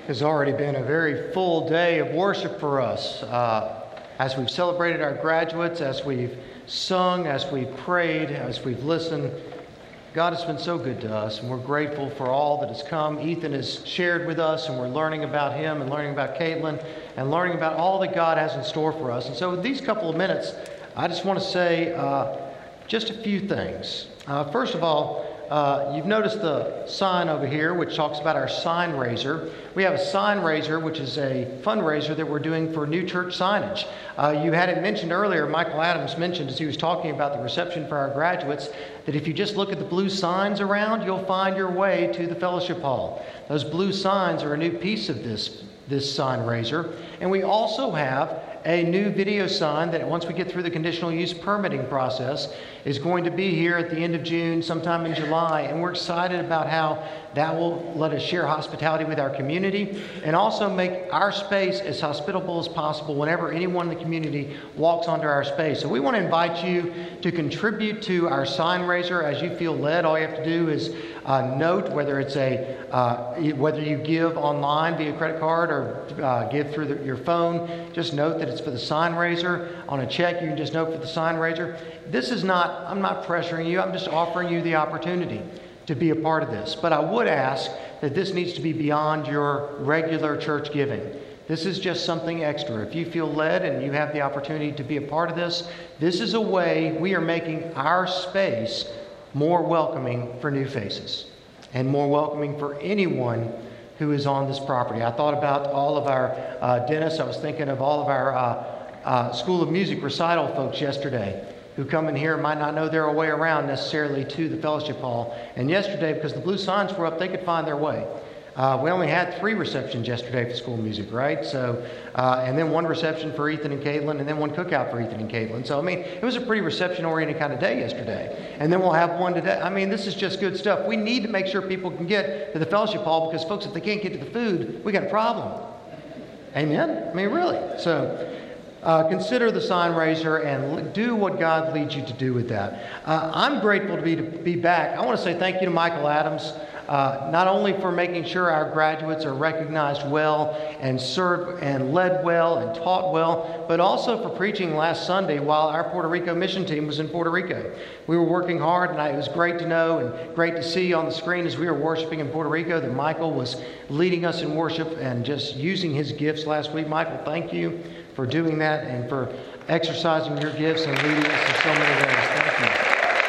has already been a very full day of worship for us. As we've celebrated our graduates, as we've sung, as we've prayed, as we've listened, God has been so good to us, and we're grateful for all that has come. Ethan has shared with us, and we're learning about him and learning about Caitlin and learning about all that God has in store for us. And so with these couple of minutes, I just want to say just a few things. First of all, you've noticed the sign over here, which talks about our sign raiser. We have a sign raiser, which is a fundraiser that we're doing for new church signage. You had it mentioned earlier, Michael Adams mentioned as he was talking about the reception for our graduates, that if you just look at the blue signs around, you'll find your way to the fellowship hall. Those blue signs are a new piece of this sign raiser. And we also have a new video sign that once we get through the conditional use permitting process is going to be here at the end of June, sometime in July. And we're excited about how that will let us share hospitality with our community and also make our space as hospitable as possible whenever anyone in the community walks onto our space. So we want to invite you to contribute to our sign raiser as you feel led. All you have to do is note whether it's whether you give online via credit card or give through your phone. Just note that it's for the sign raiser. On a check, you can just note for the sign raiser. I'm not pressuring you. I'm just offering you the opportunity to be a part of this. But I would ask that this needs to be beyond your regular church giving. This is just something extra. If you feel led and you have the opportunity to be a part of this, this is a way we are making our space more welcoming for new faces and more welcoming for anyone who is on this property. I thought about all of our dentists. I was thinking of all of our School of Music recital folks yesterday who come in here and might not know their way around necessarily to the fellowship hall. And yesterday, because the blue signs were up, they could find their way. We only had 3 receptions yesterday for School of Music, right? So, and then 1 reception for Ethan and Caitlin, and then 1 cookout for Ethan and Caitlin. So, I mean, it was a pretty reception-oriented kind of day yesterday. And then we'll have 1 today. I mean, this is just good stuff. We need to make sure people can get to the fellowship hall because, folks, if they can't get to the food, we got a problem. Amen? I mean, really. So, consider the sign raiser and do what God leads you to do with that. I'm grateful to be back. I want to say thank you to Michael Adams, not only for making sure our graduates are recognized well and served and led well and taught well, but also for preaching last Sunday while our Puerto Rico mission team was in Puerto Rico. We were working hard, and it was great to know and great to see on the screen as we were worshiping in Puerto Rico that Michael was leading us in worship and just using his gifts last week. Michael, thank you for doing that and for exercising your gifts and leading us in so many ways. Thank you.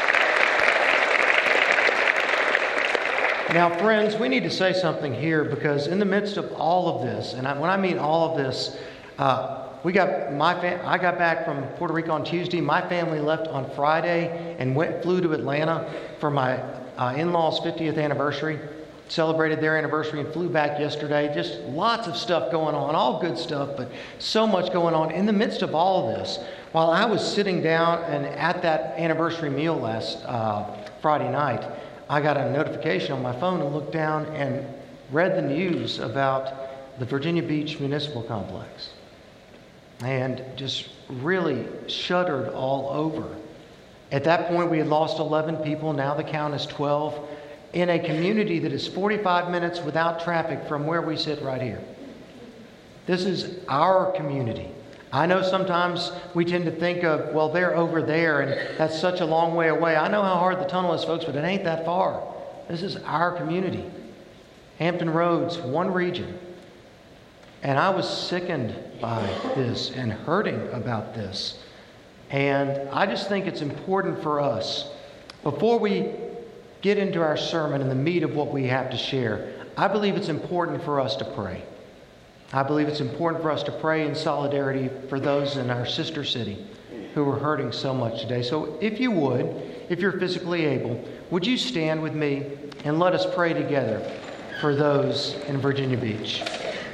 Now, friends, we need to say something here because in the midst of all of this, and when I mean all of this, I got back from Puerto Rico on Tuesday. My family left on Friday and flew to Atlanta for my in-laws' 50th anniversary. Celebrated their anniversary and flew back yesterday. Just lots of stuff going on, all good stuff, but so much going on. In the midst of all of this, while I was sitting down and at that anniversary meal last Friday night, I got a notification on my phone and looked down and read the news about the Virginia Beach Municipal Complex and just really shuddered all over. At that point, we had lost 11 people. Now the count is 12. In a community that is 45 minutes without traffic from where we sit right here. This is our community. I know sometimes we tend to think of, well, they're over there and that's such a long way away. I know how hard the tunnel is, folks, but it ain't that far. This is our community. Hampton Roads, one region. And I was sickened by this and hurting about this. And I just think it's important for us, before we get into our sermon and the meat of what we have to share, I believe it's important for us to pray. I believe it's important for us to pray in solidarity for those in our sister city who are hurting so much today. So if you would, if you're physically able, would you stand with me and let us pray together for those in Virginia Beach.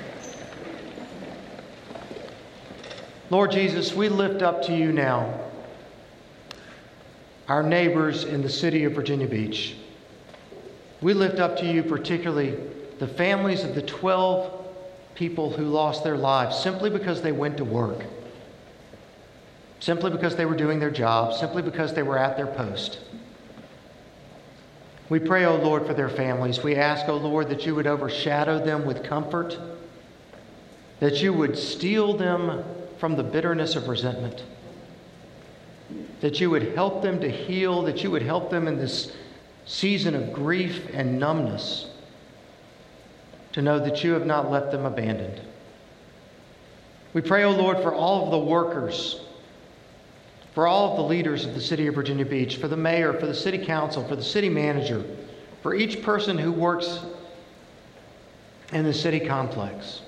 Lord Jesus, we lift up to you now our neighbors in the city of Virginia Beach. We lift up to you particularly the families of the 12 people who lost their lives simply because they went to work, simply because they were doing their job, simply because they were at their post. We pray, O Lord, for their families. We ask, O Lord, that you would overshadow them with comfort, that you would steal them from the bitterness of resentment, that you would help them to heal, that you would help them in this season of grief and numbness to know that you have not left them abandoned. We pray, O Lord, for all of the workers, for all of the leaders of the city of Virginia Beach, for the mayor, for the city council, for the city manager, for each person who works in the city complex,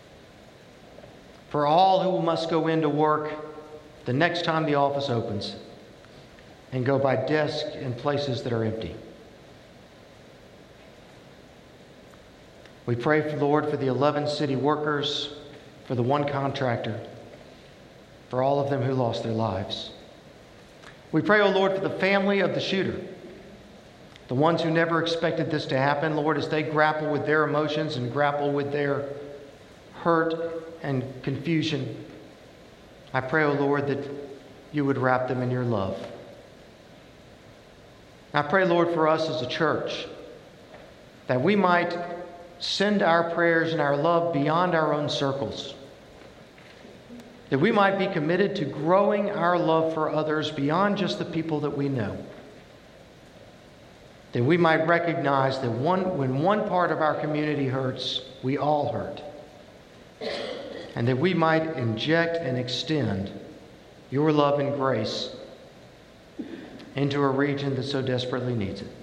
for all who must go into work the next time the office opens and go by desks in places that are empty. We pray, Lord, for the 11 city workers, for the one contractor, for all of them who lost their lives. We pray, O Lord, for the family of the shooter, the ones who never expected this to happen, Lord, as they grapple with their emotions and grapple with their hurt and confusion. I pray, O Lord, that you would wrap them in your love. I pray, Lord, for us as a church, that we might send our prayers and our love beyond our own circles, that we might be committed to growing our love for others beyond just the people that we know, that we might recognize that when one part of our community hurts, we all hurt, and that we might inject and extend your love and grace into a region that so desperately needs it.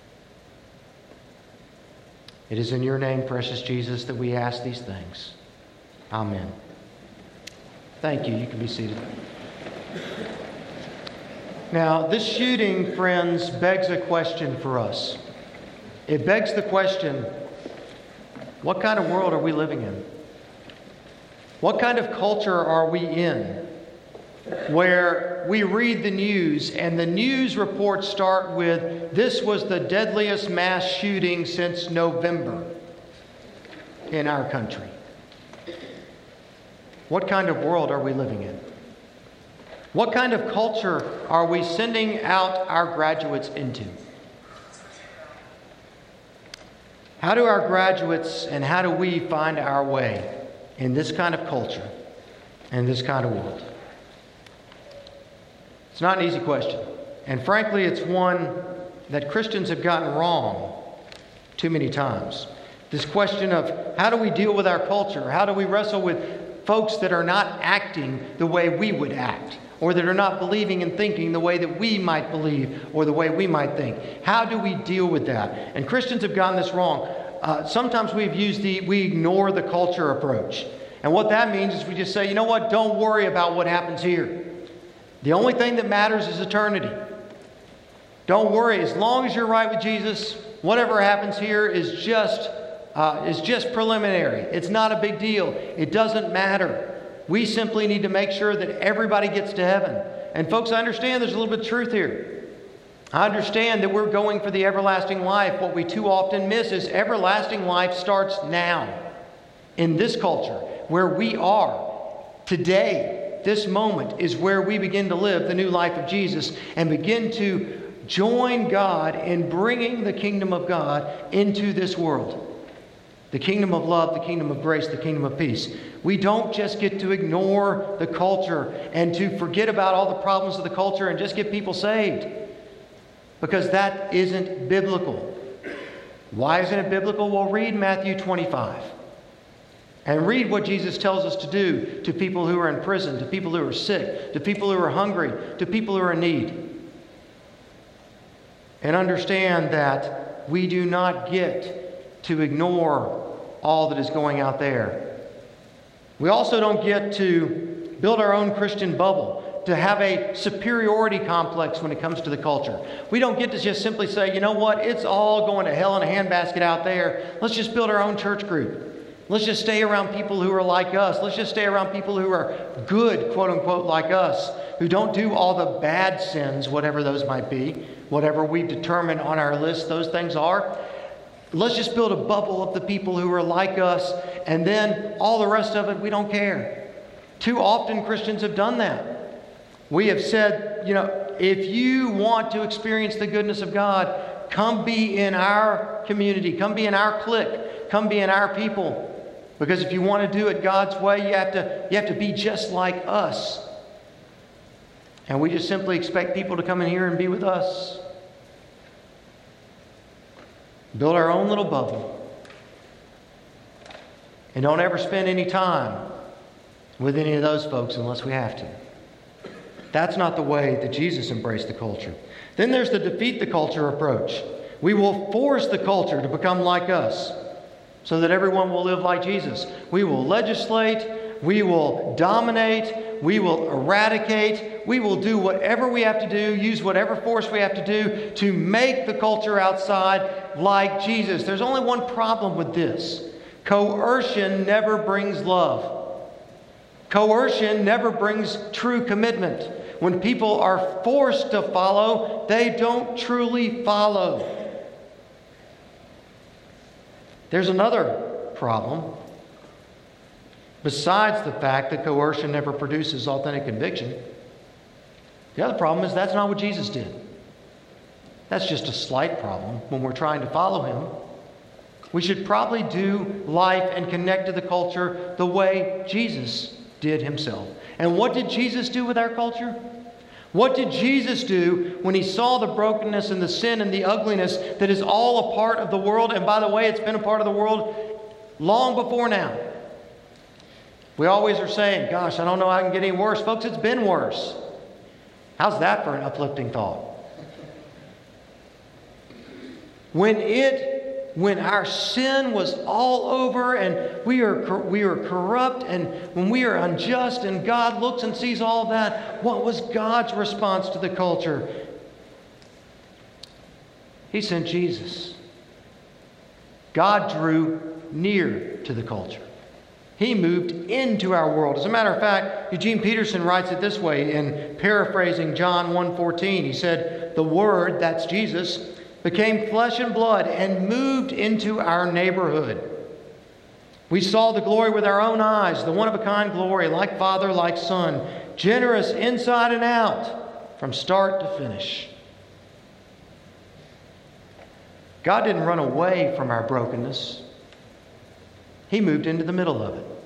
It is in your name, precious Jesus, that we ask these things. Amen. Thank you. You can be seated. Now, this shooting, friends, begs a question for us. It begs the question, what kind of world are we living in? What kind of culture are we in where we read the news and the news reports start with, this was the deadliest mass shooting since November in our country? What kind of world are we living in? What kind of culture are we sending out our graduates into? How do our graduates and how do we find our way in this kind of culture and this kind of world? It's not an easy question. And frankly, it's one that Christians have gotten wrong too many times. This question of how do we deal with our culture? How do we wrestle with folks that are not acting the way we would act, or that are not believing and thinking the way that we might believe or the way we might think? How do we deal with that? And Christians have gotten this wrong. Sometimes we ignore the culture approach. And what that means is we just say, you know what, don't worry about what happens here. The only thing that matters is eternity. Don't worry, as long as you're right with Jesus, whatever happens here is just preliminary. It's not a big deal. It doesn't matter. We simply need to make sure that everybody gets to heaven. And folks, I understand there's a little bit of truth here. I understand that we're going for the everlasting life. What we too often miss is everlasting life starts now, in this culture, where we are today. This moment is where we begin to live the new life of Jesus and begin to join God in bringing the kingdom of God into this world. The kingdom of love, the kingdom of grace, the kingdom of peace. We don't just get to ignore the culture and to forget about all the problems of the culture and just get people saved, because that isn't biblical. Why isn't it biblical? Well, read Matthew 25. And read what Jesus tells us to do to people who are in prison, to people who are sick, to people who are hungry, to people who are in need. And understand that we do not get to ignore all that is going out there. We also don't get to build our own Christian bubble, to have a superiority complex when it comes to the culture. We don't get to just simply say, you know what, it's all going to hell in a handbasket out there. Let's just build our own church group. Let's just stay around people who are like us. Let's just stay around people who are good, quote unquote, like us, who don't do all the bad sins, whatever those might be, whatever we determine on our list those things are. Let's just build a bubble of the people who are like us, and then all the rest of it, we don't care. Too often Christians have done that. We have said, you know, if you want to experience the goodness of God, come be in our community, come be in our clique, come be in our people. Because if you want to do it God's way, you have to be just like us. And we just simply expect people to come in here and be with us. Build our own little bubble. And don't ever spend any time with any of those folks unless we have to. That's not the way that Jesus embraced the culture. Then there's the defeat the culture approach. We will force the culture to become like us so that everyone will live like Jesus. We will legislate, we will dominate, we will eradicate, we will do whatever we have to do, use whatever force we have to do to make the culture outside like Jesus. There's only one problem with this. Coercion never brings love. Coercion never brings true commitment. When people are forced to follow, they don't truly follow. There's another problem. Besides the fact that coercion never produces authentic conviction, the other problem is that's not what Jesus did. That's just a slight problem when we're trying to follow Him. We should probably do life and connect to the culture the way Jesus did Himself. And what did Jesus do with our culture? What did Jesus do when He saw the brokenness and the sin and the ugliness that is all a part of the world? And by the way, it's been a part of the world long before now. We always are saying, gosh, I don't know how it can get any worse. Folks, it's been worse. How's that for an uplifting thought? When our sin was all over and we are corrupt and when we are unjust and God looks and sees all that, what was God's response to the culture? He sent Jesus. God drew near to the culture. He moved into our world. As a matter of fact, Eugene Peterson writes it this way in paraphrasing John 1:14. He said, "The Word," that's Jesus, "became flesh and blood and moved into our neighborhood. We saw the glory with our own eyes, the one-of-a-kind glory, like Father, like Son, generous inside and out, from start to finish." God didn't run away from our brokenness. He moved into the middle of it.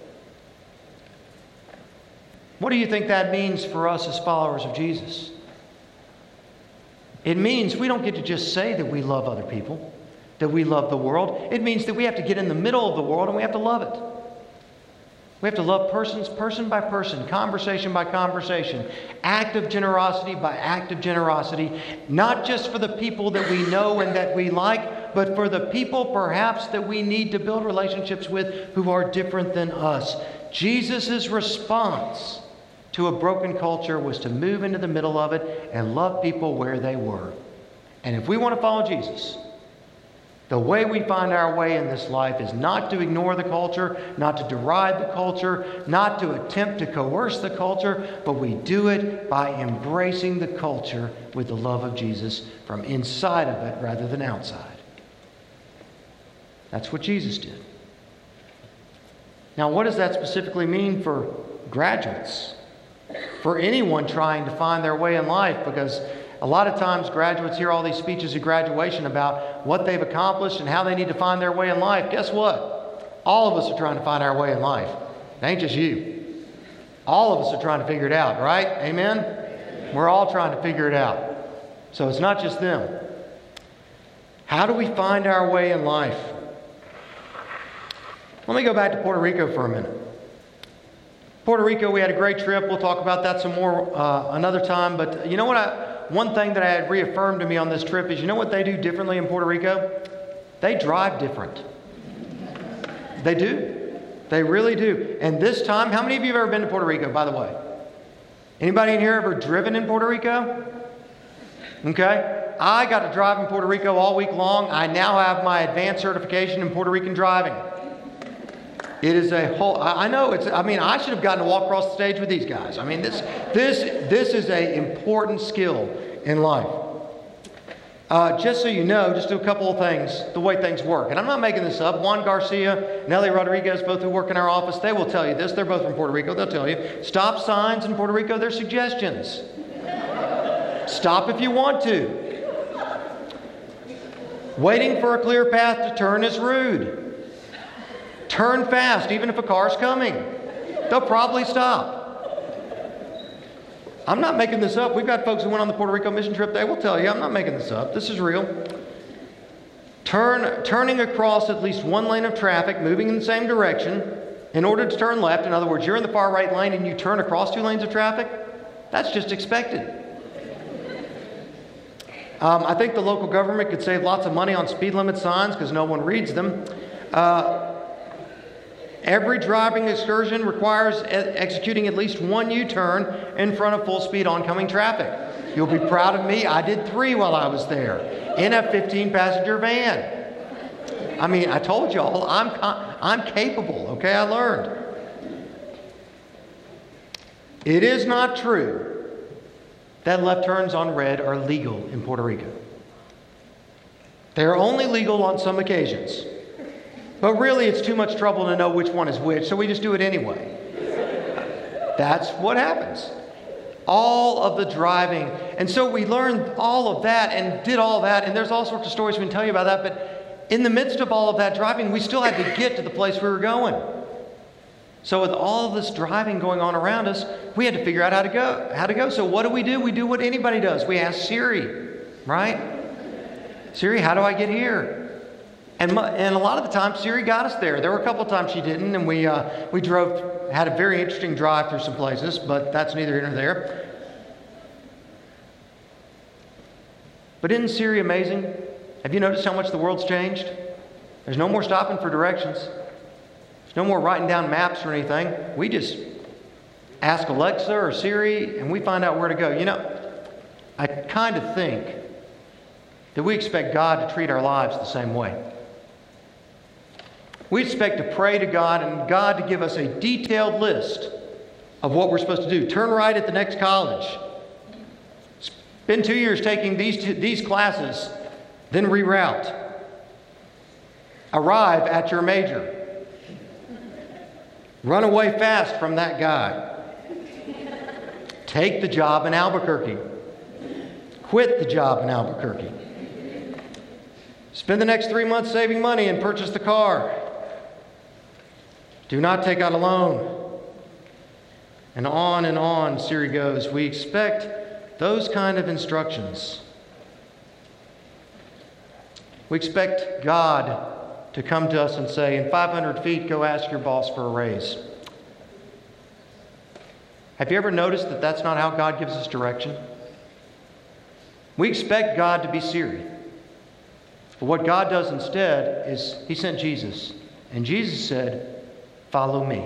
What do you think that means for us as followers of Jesus? It means we don't get to just say that we love other people, that we love the world. It means that we have to get in the middle of the world and we have to love it. We have to love persons, person by person, conversation by conversation, act of generosity by act of generosity, not just for the people that we know and that we like, but for the people perhaps that we need to build relationships with who are different than us. Jesus' response to a broken culture was to move into the middle of it and love people where they were. And if we want to follow Jesus, the way we find our way in this life is not to ignore the culture, not to deride the culture, not to attempt to coerce the culture, but we do it by embracing the culture with the love of Jesus from inside of it rather than outside. That's what Jesus did. Now, what does that specifically mean for graduates? For anyone trying to find their way in life? Because a lot of times graduates hear all these speeches at graduation about what they've accomplished and how they need to find their way in life. Guess what? All of us are trying to find our way in life. It ain't just you. All of us are trying to figure it out, right? Amen? We're all trying to figure it out. So it's not just them. How do we find our way in life? Let me go back to Puerto Rico for a minute. Puerto Rico, we had a great trip. We'll talk about that some more another time. But you know what? One thing that I had reaffirmed to me on this trip is, you know what they do differently in Puerto Rico? They drive different. They do. They really do. And this time, how many of you have ever been to Puerto Rico, by the way? Anybody in here ever driven in Puerto Rico? Okay. I got to drive in Puerto Rico all week long. I now have my advanced certification in Puerto Rican driving. It is a whole, I know it's, I should have gotten to walk across the stage with these guys. This is an important skill in life. Just so you know, just do a couple of things, the way things work. And I'm not making this up. Juan Garcia, Nelly Rodriguez, both who work in our office, they will tell you this. They're both from Puerto Rico. They'll tell you. Stop signs in Puerto Rico, they're suggestions. Stop if you want to. Waiting for a clear path to turn is rude. Turn fast, even if a car's coming. They'll probably stop. I'm not making this up. We've got folks who went on the Puerto Rico mission trip. They will tell you, I'm not making this up. This is real. Turning across at least one lane of traffic, moving in the same direction, in order to turn left. In other words, you're in the far right lane and you turn across 2 lanes of traffic. That's just expected. I think the local government could save lots of money on speed limit signs because no one reads them. Every driving excursion requires executing at least 1 U-turn in front of full speed oncoming traffic. You'll be proud of me. I did 3 while I was there in a 15-passenger van. I mean, I told y'all, I'm capable, okay? I learned. It is not true that left turns on red are legal in Puerto Rico. They are only legal on some occasions. But really, it's too much trouble to know which one is which, so we just do it anyway. That's what happens. All of the driving. And so we learned all of that and did all that, and there's all sorts of stories we can tell you about that, but in the midst of all of that driving, we still had to get to the place we were going. So with all of this driving going on around us, we had to figure out how to go. So what do? We do what anybody does. We ask Siri, right? Siri, how do I get here? And a lot of the time, Siri got us there. There were a couple of times she didn't, and we drove, had a very interesting drive through some places, but that's neither here nor there. But isn't Siri amazing? Have you noticed how much the world's changed? There's no more stopping for directions. There's no more writing down maps or anything. We just ask Alexa or Siri, and we find out where to go. You know, I kind of think that we expect God to treat our lives the same way. We expect to pray to God and God to give us a detailed list of what we're supposed to do. Turn right at the next college. Spend 2 years taking these classes, then reroute. Arrive at your major. Run away fast from that guy. Take the job in Albuquerque. Quit the job in Albuquerque. Spend the next 3 months saving money and purchase the car. Do not take out a loan. And on Siri goes. We expect those kind of instructions. We expect God to come to us and say, in 500 feet, go ask your boss for a raise. Have you ever noticed that that's not how God gives us direction? We expect God to be Siri. But what God does instead is He sent Jesus. And Jesus said, follow me.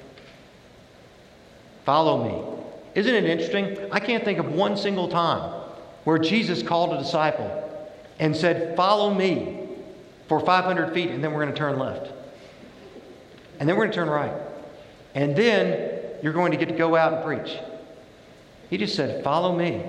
Follow me. Isn't it interesting? I can't think of one single time where Jesus called a disciple and said, follow me for 500 feet, and then we're going to turn left. And then we're going to turn right. And then you're going to get to go out and preach. He just said, follow me.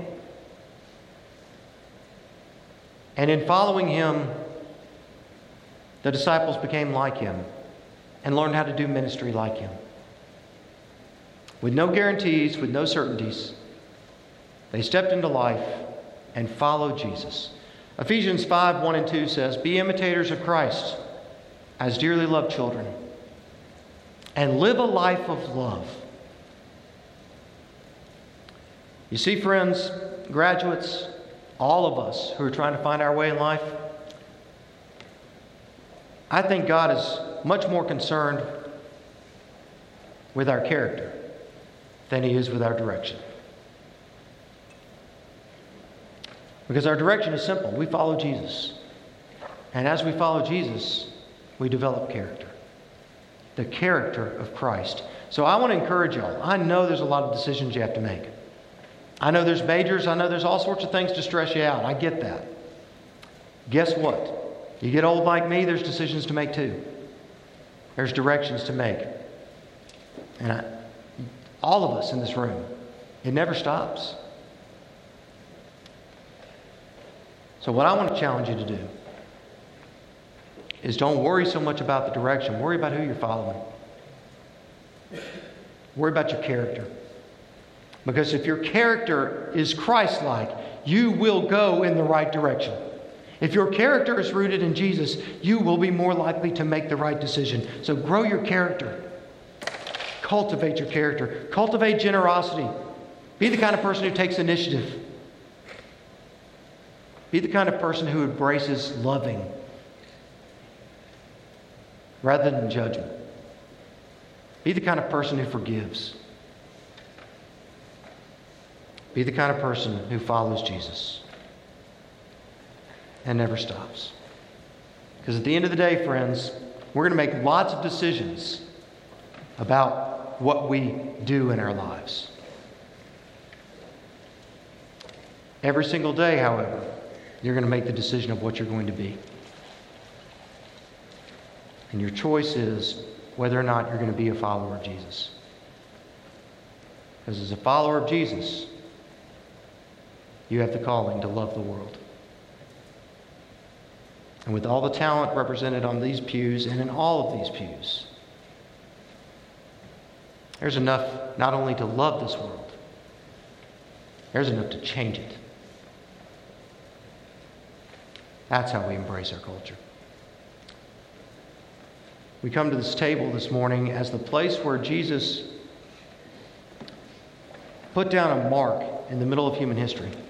And in following Him, the disciples became like Him and learned how to do ministry like Him. With no guarantees, with no certainties, they stepped into life and followed Jesus. Ephesians 5:1-2 says, be imitators of Christ as dearly loved children, and live a life of love. You see, friends, graduates, all of us who are trying to find our way in life, I think God is much more concerned with our character than He is with our direction. Because our direction is simple. We follow Jesus. And as we follow Jesus, we develop character. The character of Christ. So I want to encourage y'all. I know there's a lot of decisions you have to make. I know there's majors. I know there's all sorts of things to stress you out. I get that. Guess what? You get old like me, there's decisions to make too. There's directions to make. And all of us in this room, it never stops. So what I want to challenge you to do is don't worry so much about the direction. Worry about who you're following. Worry about your character. Because if your character is Christ-like, you will go in the right direction. If your character is rooted in Jesus, you will be more likely to make the right decision. So grow your character. Cultivate your character. Cultivate generosity. Be the kind of person who takes initiative. Be the kind of person who embraces loving rather than judgment. Be the kind of person who forgives. Be the kind of person who follows Jesus and never stops. Because at the end of the day, friends, we're going to make lots of decisions about what we do in our lives. Every single day, however, you're going to make the decision of what you're going to be. And your choice is whether or not you're going to be a follower of Jesus. Because as a follower of Jesus, you have the calling to love the world. And with all the talent represented on these pews and in all of these pews, there's enough not only to love this world, there's enough to change it. That's how we embrace our culture. We come to this table this morning as the place where Jesus put down a mark in the middle of human history.